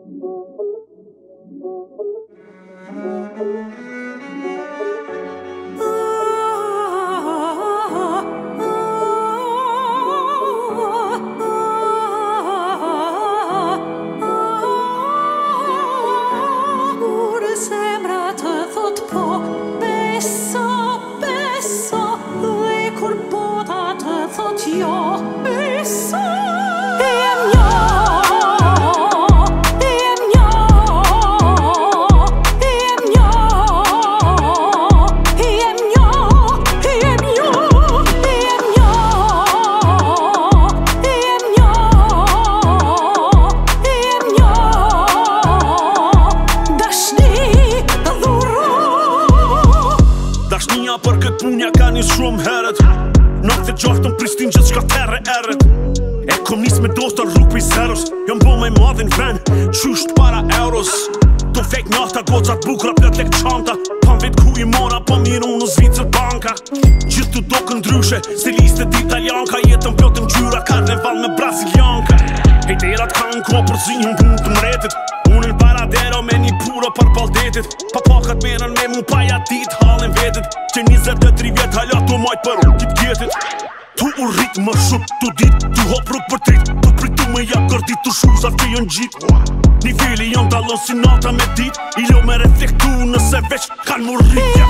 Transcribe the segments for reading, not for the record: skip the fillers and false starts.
Dashnia për këtë punja ka një shumë herët. Nokte gjashtë në Prishtinë gjithë shka terre erët. E kom nis me dostër rrug për serës. Jom bo me madhin ven, qysht para euros. Do fek nahta, gocat bukra, plët lek qanta. Pan vet ku i mora, po mirë unë Zvicër banka. Gjithë të do këndryshe, stilistet italianka. Jetën plotën gjyra, karneval me brazilianka. Hejterat kanë ko për zinjën punë të mretit. Unë në paradero me një puro për baldetit. Pa pakat menën me mu pa ja dit halin vetit. Që 23 vjet hala të majt për rukit gjetit. Tu u rrit më shumë, tu dit, tu hop rrug për trit. Tu pritu me ja kërdit, tu shuza që jën gjit. Niveli jën talon si nata me dit. I lo me reflektu nëse veç kanë mu rritja.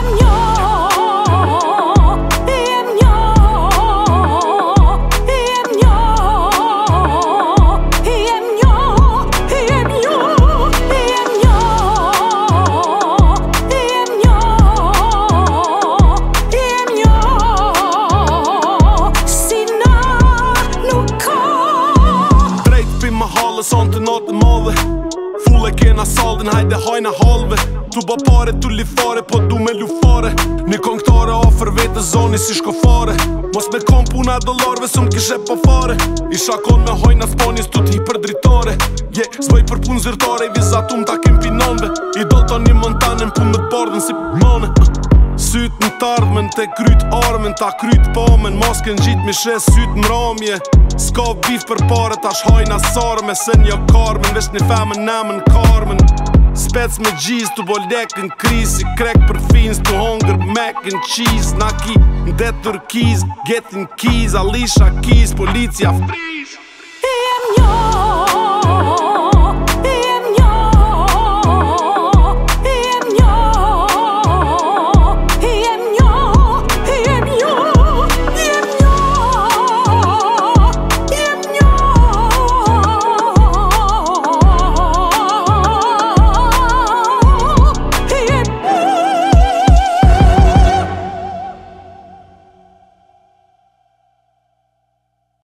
Sånt të natë madhe Full e kena saldin, hajde hajna halve Tu ba pare, tu li fare, po du me lu fare Një konktare afer vete zoni si shkofare Mos me kom puna dollarve, sum kishe pa fare Isha kon me hajna spanis, tu t'hi për dritare Zbëj për pun zyrtare, i vizatum ta kem pinonve I do të një montanen, pun me t'bardhen si mane Syt në tardmen, te kryt armen, ta kryt pamen Masken gjit mi shes syt në ramje Ska bif për pare, tash hajna sarme Se një karmen, vesh një femen, nemen karmen Spec me gjiz, tu bo lekin kriz Si krek për fins, tu hunger, mac and cheese Na ki, ndet turkiz, getting keys Alisha keys, policia